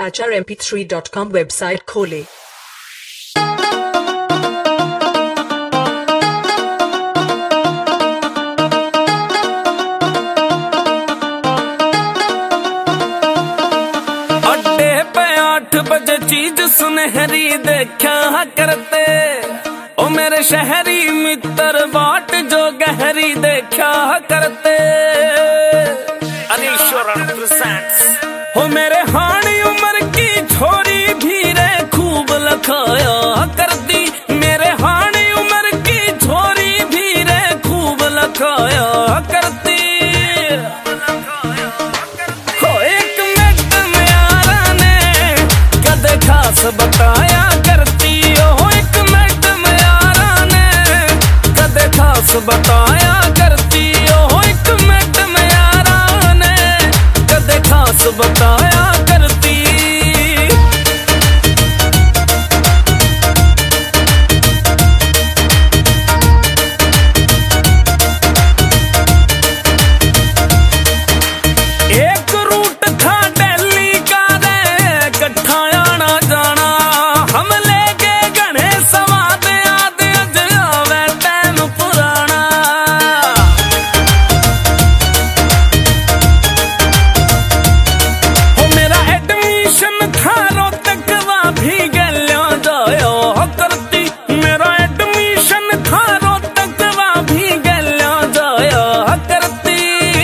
acharmp3.com website खोले। अड्डे पे 8 बजे चीज सुनहरी देखा करते, ओ मेरे शहरी मित्र बाट जो गहरी देखा करते। अनीश्वरन प्रेजेंट्स। हो मेरे हानी उम्र की छोरी भी रे खूब लखाया करती, मेरे हानी उम्र की छोरी भी रे खूब लखाया करती। हो एक मिनट में यारा ने कदे खास बताया करती, हो एक मिनट में यारा ने कदे खास बताया करती, हो एक मिनट में यारा ने कदे खास बताया करती। एक रूट था दिल्ली का रे कट्ठा आना जाना, हम ले गए गणे सवाद याद अज आवे टाइम पुराना। हो मेरा एडमिशन था रोहतक वहाँ भी गलियों जायो करती, मेरा एडमिशन था रोहतक वहाँ भी गलियों जायो करती।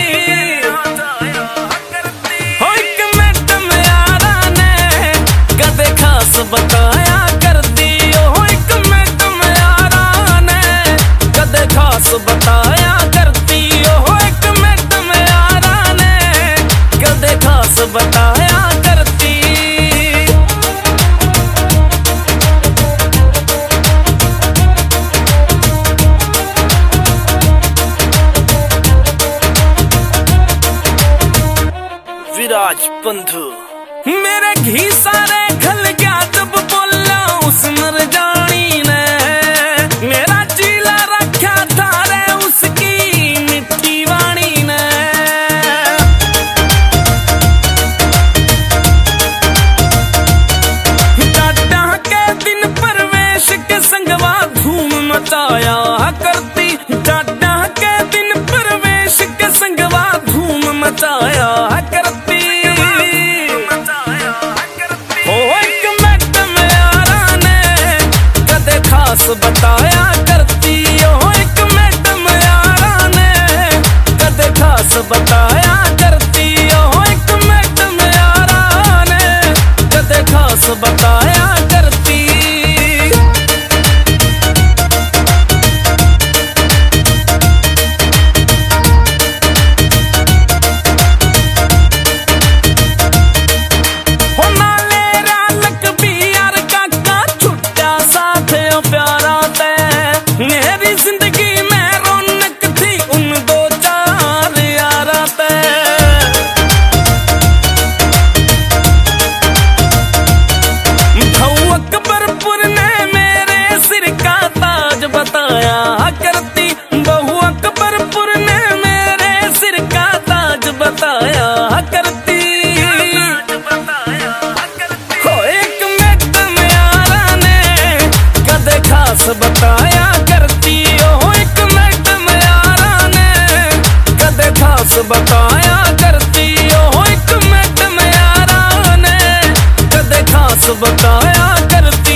हो एक मिनट में यारा ने कदे खास बताया करती, हो एक मिनट में यारा ने कदे खास बताया करती, हो एक मिनट में यारा ने कदे खास बताया करती। विराज बंधु मेरे घी सारे खल गया जब बोला उस मर जानी ने, मेरा चीला रखा था रे उसकी मिट्टी वाणी ने। टाटा के दिन परवेश के संगवा धूम मचाया करती, टाटा के दिन परवेश के संगवा धूम मचाया करती। हो एक मिनट में यारा ने कदे खास बताया करती, हो एक मिनट में यारा ने कदे खास बताया करती, हो एक मिनट में यारा ने कदे खास बताया करती। हो नाले रालक भी यार काका छुट्टा साथ प्यारा ते, मेरी जिंदगी में रौनक थी उन 2-4 यारा ते। भाऊ अकबरपुर ने मेरे सिर का ताज बताया करती, बहू अकबरपुर ने मेरे सिर का ताज बताया करती। हो एक मिनट में यारा ने कदे खास बताया करती, हो एक मिनट में यारा ने कदे खास बताया करती, हो एक मिनट में यारा ने कदे खास बताया करती।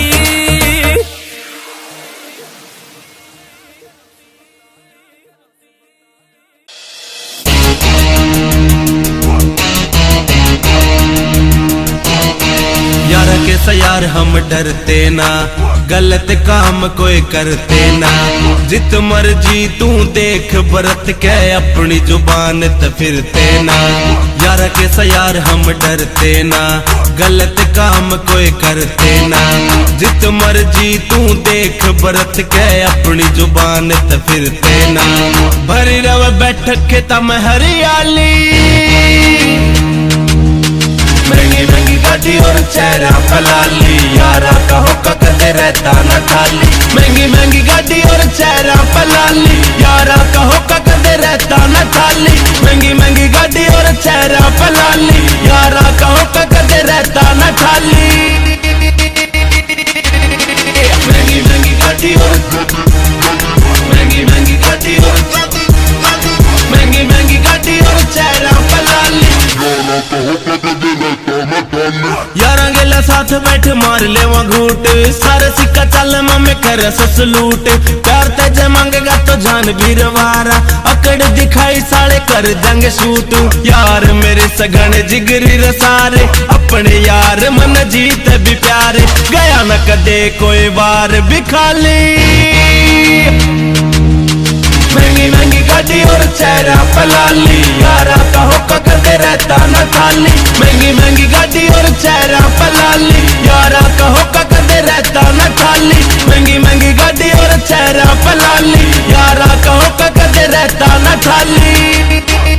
यार कैसा यार हम डरते ना, गलत काम कोई करते ना, जित मर्जी तू देख बरत के अपनी जुबान त फिरते ना। यार कैसा यार हम डरते ना, गलत काम कोई करते ना, जित मर्जी तू देख बरत के अपनी जुबान त फिरते ना। भरी रव बैठक के तम हरियाली, महंगी महंगी गाड़ी और चेहरा पलाली, यारा कहो कक कदे रहता न खाली। महंगी महंगी गाड़ी और चेहरा पलाली, यारा कहो का कदे रहता न खाली। महंगी महंगी गाड़ी और चेहरा पलाली, यारा कहो का कदे रहता न खाली। महंगी महंगी गाड़ी और महंगी महंगी गाड़ी और महंगी महंगी गाड़ी और चेहरा पलाली, यारा गेला साथ बैठ मार लेवा घूट। सारे सिक्का चल मम्मी कर ससलूट। प्यार तेजे मांगेगा तो जान वीरवारा, अकड़ दिखाई साले कर जंग शूट। यार मेरे सगन जिगरी रसारे, अपने यार मन जीत भी प्यारे। गया न कदे कोई बार भी खाली। महंगी महंगी गाड़ी और चेहरा पलाली, यारा कहो का कदे रहता न खाली। महंगी महंगी गाड़ी और चेहरा पलाली, यारा कहो का कदे रहता न खाली। महंगी महंगी गाड़ी और चेहरा पलाली, यारा कहो का कदे रहता न खाली।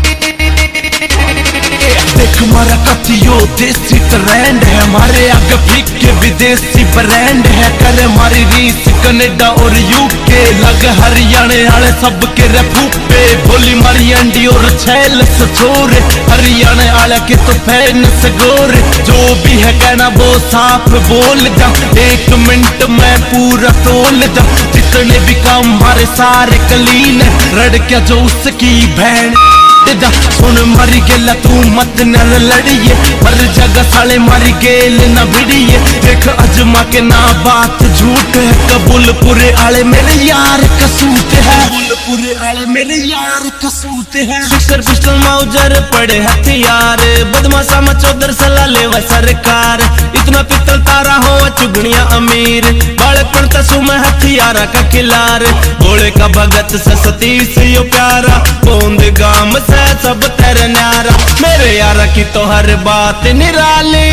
देख मारा कथियो देसी ट्रेंड है, हमारे आगे फीके विदेशी ब्रांड है। करे मारी रीस कनेडा और यूके, लग हरियाणे वाले सबके रफूपे। बोली मारी अंडी और छैल सचोरे, हरियाणे वाले के तो फैन सगोरे। जो भी है कहना वो साफ बोल जा, 1 मिनट में पूरा तोल जा। जितने भी काम हमारे सारे कलीन है, रड़ क्या जो उसकी बहन जा। सुन मारी गेला तू मत न लड़िए, हर जगह साले मारी गेल न भिड़िए। देख अजमा के ना बात झूठ है, कबूलपुरे आले मेरे यार कसूत है। कबूलपुरे आले मेरे यार कसूत है। पिस्टल पिस्टल मौजर पड़े हथियार, बदमाशा में चौधर सलाह लेवा सरकार। इतना पित्तल तारा हो चुगनिया अमीर, बालकपन तसु में हथियारा का खिलार। भोले का भगत से सतीश यो प्यारा, बूंद गाम से सब तेरे न्यारा। मेरे यारा की तो हर बात निराली।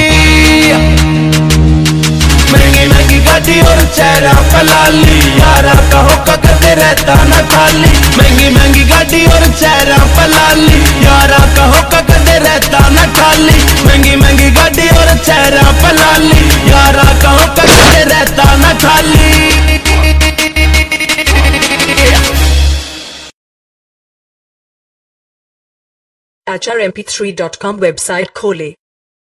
महंगी महंगी गाड़ी और चेहरा पलाली, यारा कहो का कदे रहता न खाली। महंगी महंगी गाड़ी और चेहरा पलाली, यारा कहो का कदे रहता न खाली। महंगी महंगी गाड़ी और चेहरा पलाली, यारा कहो का कदे रहता न खाली। HRMP3.com वेबसाइट खोले।